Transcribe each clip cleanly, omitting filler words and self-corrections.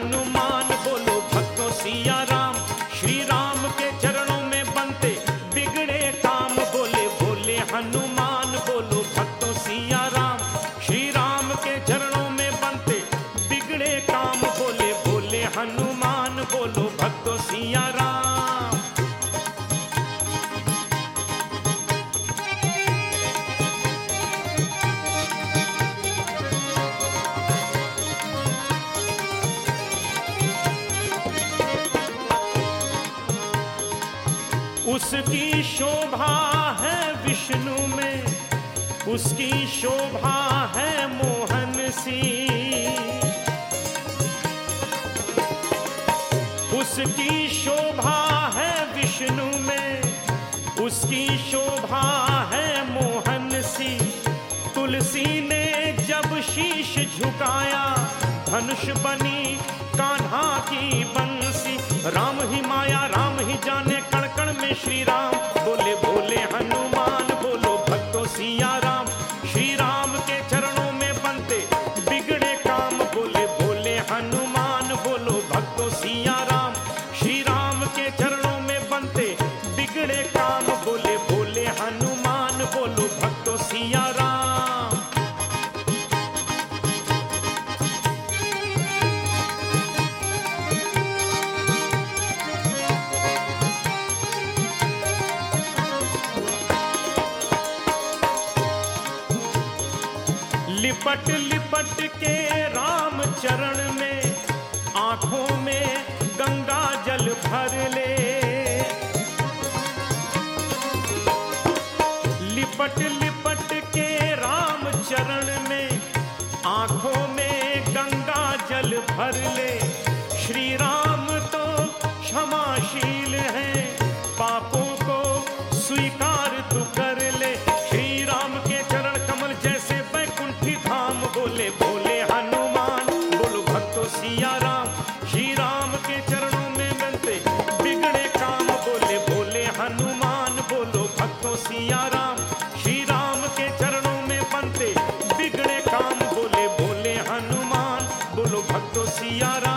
हनुमान, बोलो भक्तों सिया राम। श्री राम के चरणों में बनते बिगड़े काम, बोले भोले हनुमान, बोलो भक्तों सिया राम। श्री राम के चरणों में बनते बिगड़े काम, बोले भोले हनुमान, बोलो भक्तों सिया राम। उसकी शोभा है विष्णु में, उसकी शोभा है मोहन सी। उसकी शोभा है विष्णु में, उसकी शोभा है मोहन सी। तुलसी ने जब शीश झुकाया, धनुष बनी कान्हा की बंसी। राम ही माया राम ही जाने, कण कण में श्री राम, बोले भोले हनुमान, बोलो भक्तों सिया राम। श्री राम के चरणों में बनते बिगड़े काम, बोले भोले हनुमान, बोलो भक्तों सिया राम। श्री राम के चरणों में बनते बिगड़े काम, बोले भोले हनुमान, बोलो भक्तों सिया राम। लिपट लिपट के राम चरण में, आंखों में गंगा जल भर ले। लिपट लिपट के राम चरण में, आंखों में गंगा जल भर ले। श्री राम तो क्षमाशील हैं, पापों को स्वीकार तू कर ले। श्री राम के चरण कमल जैसे बैकुंठी धाम, बोले भोले हनुमान, बोलो भक्तों सिया राम। श्री राम के चरणों में बनते बिगड़े काम, बोले भोले हनुमान, बोलो भक्तों सिया राम। श्री राम के चरणों में बनते बिगड़े काम, बोले भोले हनुमान, बोलो भक्तों सिया राम।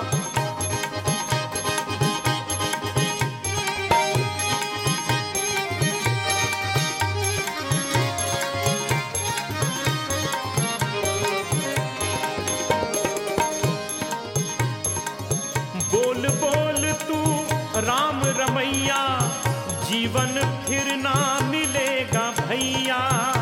बोल बोल तू राम रमैया, जीवन फिर ना मिलेगा भैया।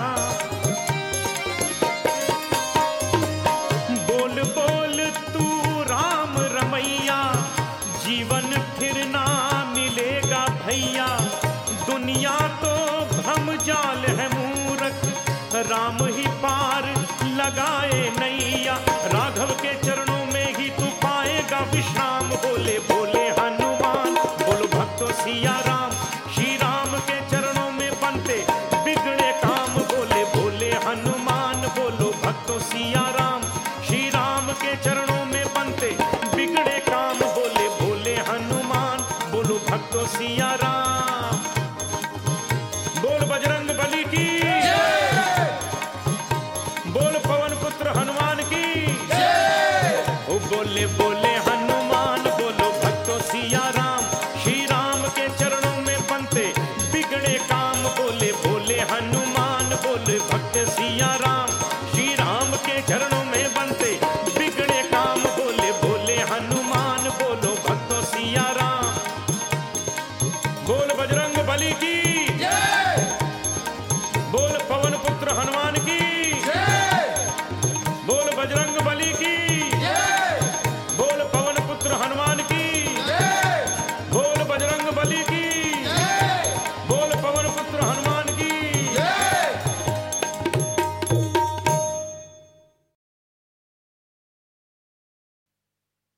बोल बोल तू राम रमैया, जीवन फिर ना मिलेगा भैया। दुनिया तो भ्रम जाल है मूरख, राम ही पार लगाए नैया। राघव के चरणों में ही तू पाएगा विश्राम, बोले भोले हनुमान, बोलो भक्तों सिया राम। श्री राम के चरणों में बनते बिगड़े काम, बोले भोले हनुमान, बोलो भक्तों सिया राम। श्री राम के चरणों में बनते बिगड़े काम, बोले भोले हनुमान, बोलो भक्तों सिया राम।